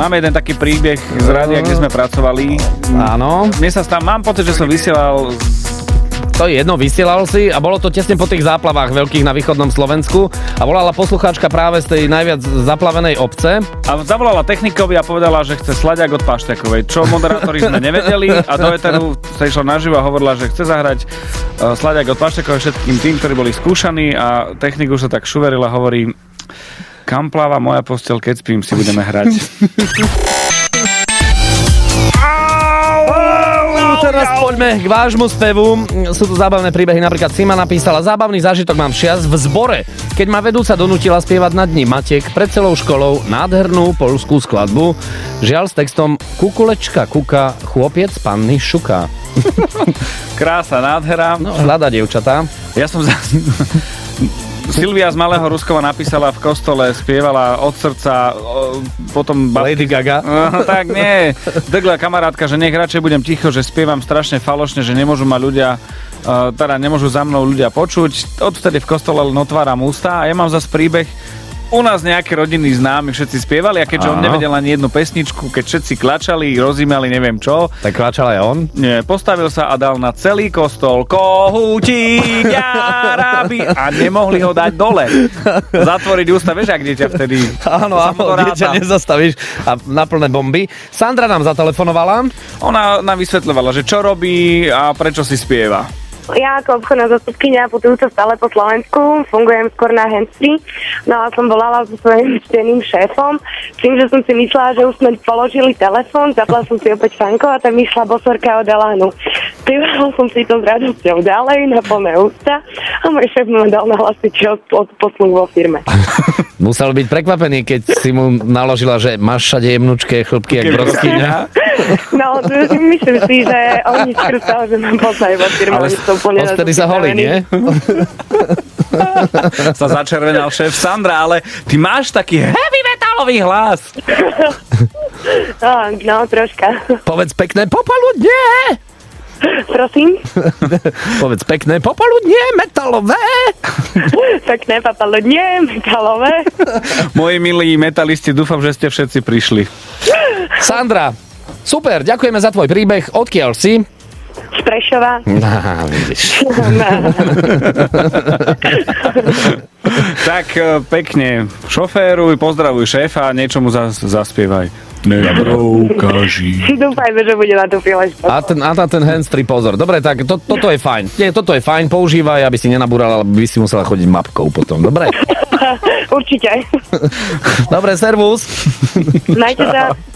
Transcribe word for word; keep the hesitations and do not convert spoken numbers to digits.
Máme jeden taký príbeh z rádia, kde sme pracovali. Áno. Mne sa tam, mám pocit, že som vysielal To je jedno, vysielal si a bolo to tesne po tých záplavách veľkých na východnom Slovensku a volala poslucháčka práve z tej najviac zaplavenej obce. a zavolala technikovi a povedala, že chce slaďak od Paštekovej, čo moderátori sme nevedeli a do eteru sa išla naživo a hovorila, že chce zahrať uh, slaďak od Paštekovej všetkým tým, ktorí boli skúšaní a technik už sa tak šuveril a hovorí: kam pláva moja posteľ, keď spím, si budeme hrať. Teraz poďme k vášmu spevu. Sú tu zábavné príbehy, napríklad Sima napísala: zábavný zážitok mám včias v zbore, keď ma vedúca donútila spievať na dni Matiek pred celou školou nádhernú poľskú skladbu. Žiaľ s textom Kukulečka kuka, chłopiec panny šuka. Krása, nádhera. No, hľada dievčatá. Ja som za... Silvia z Malého Ruskova napísala v kostole, spievala od srdca, o, potom... Lady Gaga. No, tak nie. Degla kamarátka, že nech radšej budem ticho, že spievam strašne falošne, že nemôžu ma ľudia, uh, teda nemôžu za mnou ľudia počuť. Odvtedy v kostole len otváram ústa a ja mám zase príbeh. U nás nejaké rodiny známi všetci spievali a keďže on nevedel ani jednu pesničku, keď všetci klačali, rozímali, neviem čo. Tak klačal aj on? Nie, postavil sa a dal na celý kostol kohútik, jarabi a nemohli ho dať dole. Zatvoriť ústa, vieš, ak dieťa vtedy. Áno, áno, dieťa nezastavíš a na plné bomby. Sandra nám zatelefonovala. Ona nám vysvetľovala, že čo robí a prečo si spieva. Ja ako obchodná zastupkynia putujúca stále po Slovensku, fungujem skôr na handsfree, no a som volala so svojím cteným šéfom, tým, že som si myslela, že už sme položili telefón, zapla som si opäť fanko a tam išla bosorka od Elánu. Spievala som si to s radosťou ďalej na plné ústa a môj šéf ma dal nahlásiť, že od posluch vo firme. Musel byť prekvapený, keď si mu naložila, že máš všade jemnučké chlpky jak broskyňa. No, myslím si, že oni skôr stále, že ma poznajú vo firme. Ale odtedy sa holí, nie? Sa začervenal šéf Sandra, ale ty máš taký heavy metalový hlas. No, no, troška. Povedz pekné popoludne! Prosím? Povedz pekné popoludne, metalové! Pekné popoludne, metalové. Moji milí metalisti, dúfam, že ste všetci prišli. Sandra, super, ďakujeme za tvoj príbeh. Odkiaľ si? Z Prešova. No, vidíš. Tak pekne šoféruj, pozdravuj šéfa a niečo mu zas, zaspievaj. Nebroukaži. Dúfajme, že bude na tú príležitosť. A ten, a ten hands-free pozor. Dobre, tak to, toto je fajn. Nie, toto je fajn, používaj, aby si nenabúrala, aby si musela chodiť mapkou potom. Dobre? Určite. Dobre, servus. Majte sa.